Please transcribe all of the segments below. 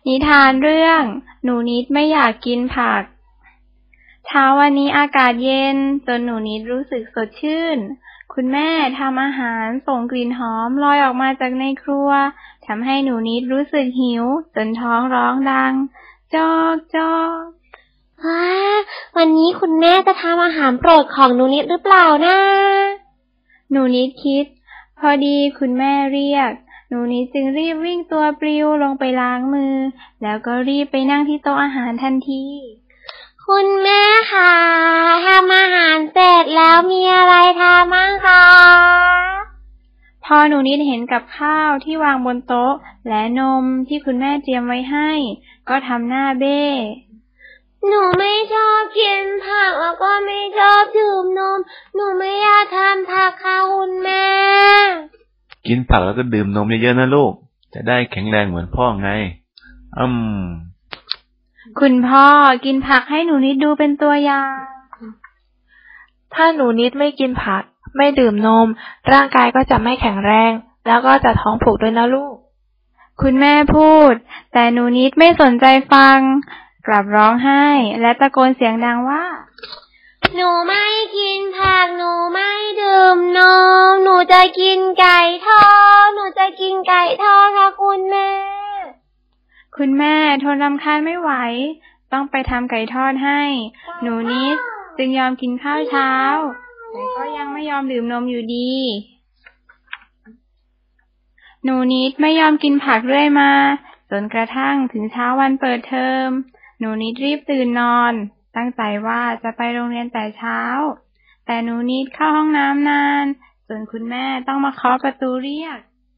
นิทานเรื่องหนูนิดไม่อยากกินผักเช้าวันนี้อากาศเย็นจนหนูนิดรู้สึกสดชื่นคุณแม่ทำอาหารส่งกลิ่นหอมลอยออกมาจากในครัวทำให้หนูนิดรู้สึกหิวจนท้องร้องดังจอกจอกวันนี้คุณแม่จะทำอาหารโปรดของหนูนิดหรือเปล่านะหนูนิดคิดพอดีคุณแม่เรียกหนูนิดจึงรีบวิ่งตัวปลิวลงไปล้างมือแล้วก็รีบไปนั่งที่โต๊ะอาหารทันทีคุณแม่คะทำอาหารเสร็จแล้วมีอะไรทานบ้างคะพอหนูนิดเห็นกับข้าวที่วางบนโต๊ะและนมที่คุณแม่เตรียมไว้ให้ก็ทำหน้าเบ้หนูไม่ชอบกินผักแล้วก็ไม่ชอบดื่มนมหนูไม่อยากทานผักค่ะคุณแม่กินผักแล้วก็ดื่มนมเยอะๆนะลูกจะได้แข็งแรงเหมือนพ่อไงคุณพ่อกินผักให้หนูนิดดูเป็นตัวอย่างถ้าหนูนิดไม่กินผักไม่ดื่มนมร่างกายก็จะไม่แข็งแรงแล้วก็จะท้องผูกด้วยนะลูกคุณแม่พูดแต่หนูนิดไม่สนใจฟังกลับร้องไห้และตะโกนเสียงดังว่าหนูไม่กินผักหนูไม่ดื่มนมหนูจะกินไก่ทอดหนูจะกินไก่ทอดค่ะคุณแม่คุณแม่ทนรำคาญไม่ไหวต้องไปทำไก่ทอดให้หนูนิดจึงยอมกินข้าวเช้าแต่ก็ยังไม่ยอมดื่มนมอยู่ดีหนูนิดไม่ยอมกินผักเรื่อยมาจนกระทั่งถึงเช้าวันเปิดเทอมหนูนิดรีบตื่นนอนตั้งใจว่าจะไปโรงเรียนแต่เช้าแต่หนูนิดเข้าห้องน้ำนานจนคุณแม่ต้องมาเคาะประตูเรียก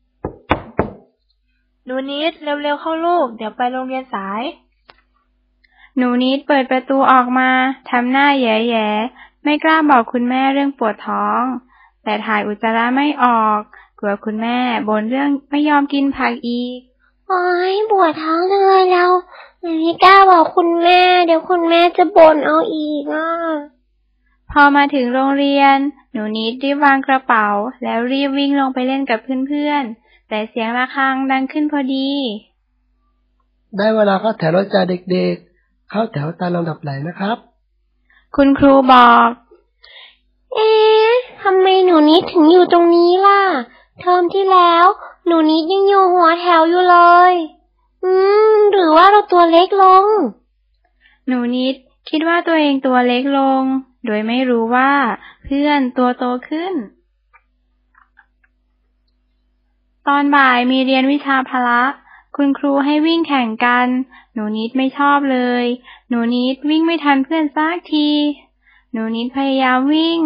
หนูนิดเร็วๆเข้าลูกเดี๋ยวไปโรงเรียนสายหนูนิดเปิดประตูออกมาทำหน้าแย่ๆไม่กล้าบอกคุณแม่เรื่องปวดท้องแต่ถ่ายอุจจาระไม่ออกกลัวคุณแม่บ่นเรื่องไม่ยอมกินผักอีกโอ๊ยปวดท้องเลยแล้วไม่กล้าบอกคุณแม่เดี๋ยวคุณแม่จะบ่นเอาอีกพอมาถึงโรงเรียนหนูนิดรีบวางกระเป๋าแล้วรีบวิ่งลงไปเล่นกับเพื่อนๆแต่เสียงระฆังดังขึ้นพอดีได้เวลาเข้าแถวแล้วจ้าเด็กๆเข้าแถวตามลำดับไหลนะครับคุณครูบอกทำไมหนูนิดถึงอยู่ตรงนี้ล่ะเทอมที่แล้วหนูนิดยังอยู่หัวแถวอยู่เลยหรือว่าเราตัวเล็กลงหนูนิดคิดว่าตัวเองตัวเล็กลงโดยไม่รู้ว่าเพื่อนตัวโตขึ้นตอนบ่ายมีเรียนวิชาพละคุณครูให้วิ่งแข่งกันหนูนิดไม่ชอบเลยหนูนิดวิ่งไม่ทันเพื่อนสักทีหนูนิดพยายามวิ่ง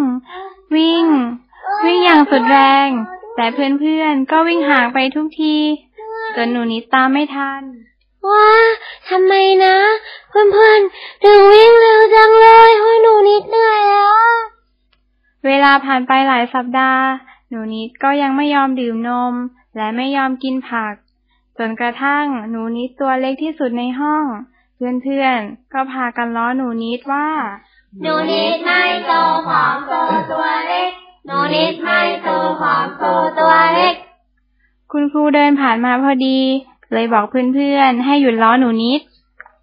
อย่างสุดแรงแต่เพื่อนๆก็วิ่งห่างไปทุกทีจนหนูนิดตามไม่ทันว้าทำไมนะเพื่อนๆถึงวิ่งเร็วจังเลยโอ้ยหนูนิดเหนื่อยแล้วเวลาผ่านไปหลายสัปดาห์หนูนิดก็ยังไม่ยอมดื่มนมและไม่ยอมกินผักจนกระทั่งหนูนิดตัวเล็กที่สุดในห้องเพื่อนๆก็พากันล้อหนูนิดว่าหนูนิดไม่โตผอมโตตัวเล็กหนูนิดไม่โตผอมโตตัวเล็กคุณครูเดินผ่านมาพอดีเลยบอกเพื่อนๆให้หยุดล้อหนูนิด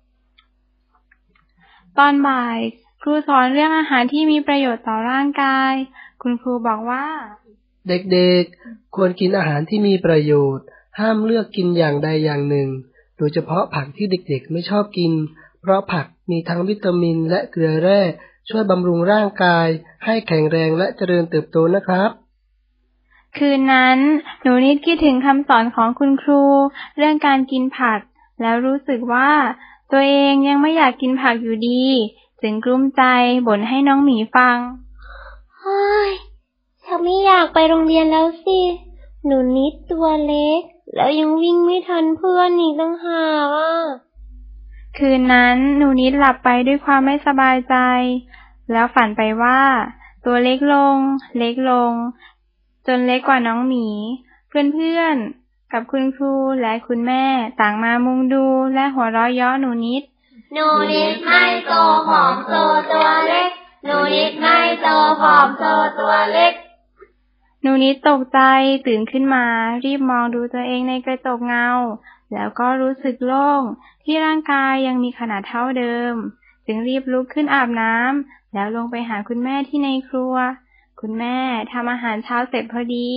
ตอนบ่ายครูสอนเรื่องอาหารที่มีประโยชน์ต่อร่างกายคุณครูบอกว่าเด็กๆควรกินอาหารที่มีประโยชน์ห้ามเลือกกินอย่างใดอย่างหนึ่งโดยเฉพาะผักที่เด็กๆไม่ชอบกินเพราะผักมีทั้งวิตามินและเกลือแร่ช่วยบำรุงร่างกายให้แข็งแรงและเจริญเติบโตนะครับคืนนั้นหนูนิดคิดถึงคำสอนของคุณครูเรื่องการกินผักแล้วรู้สึกว่าตัวเองยังไม่อยากกินผักอยู่ดีจึงกลุ้มใจบ่นให้น้องหมีฟังเฮ้ยฉันไม่อยากไปโรงเรียนแล้วสิหนูนิดตัวเล็กแล้วยังวิ่งไม่ทันเพื่อนอีกต่างหากคืนนั้นหนูนิดหลับไปด้วยความไม่สบายใจแล้วฝันไปว่าตัวเล็กลงจนเล็กกว่าน้องหมีเพื่อนๆกับคุณครูและคุณแม่ต่างมามุงดูและหัวเราะเยาะหนูนิดหนูนิดไม่โตผอมโตตัวเล็กหนูนิดไม่โตผอมโตตัวเล็กหนูนิดตกใจตื่นขึ้นมารีบมองดูตัวเองในกระจกเงาแล้วก็รู้สึกโล่งที่ร่างกายยังมีขนาดเท่าเดิมจึงรีบลุกขึ้นอาบน้ำแล้วลงไปหาคุณแม่ที่ในครัวคุณแม่ทำอาหารเช้าเสร็จพอดี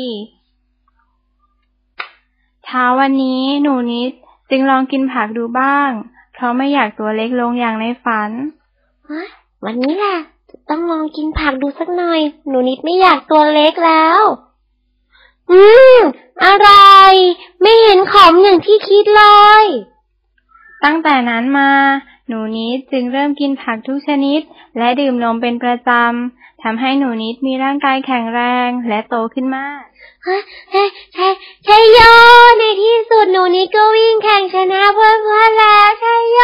เช้าวันนี้หนูนิดจึงลองกินผักดูบ้างเพราะไม่อยากตัวเล็กลงอย่างในฝันวันนี้แหละต้องลองกินผักดูสักหน่อยหนูนิดไม่อยากตัวเล็กแล้วอะไรไม่เห็นขมอย่างที่คิดเลยตั้งแต่นั้นมาหนูนิดจึงเริ่มกินผักทุกชนิดและดื่มนมเป็นประจำทำให้หนูนิดมีร่างกายแข็งแรงและโตขึ้นมากใช่โยในที่สุดหนูนิดก็วิ่งแข่งชนะเพื่อนๆแล้วใช่โย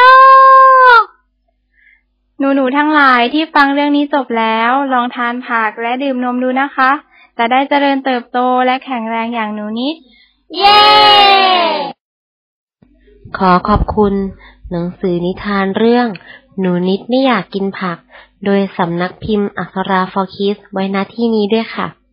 หนูทั้งหลายที่ฟังเรื่องนี้จบแล้วลองทานผักและดื่มนมดูนะคะจะได้เจริญเติบโตและแข็งแรงอย่างหนูนิดเย้ขอขอบคุณหนังสือนิทานเรื่องหนูนิดไม่อยากกินผักโดยสำนักพิมพ์อักษรา for Kids ไว้ณที่นี้ด้วยค่ะ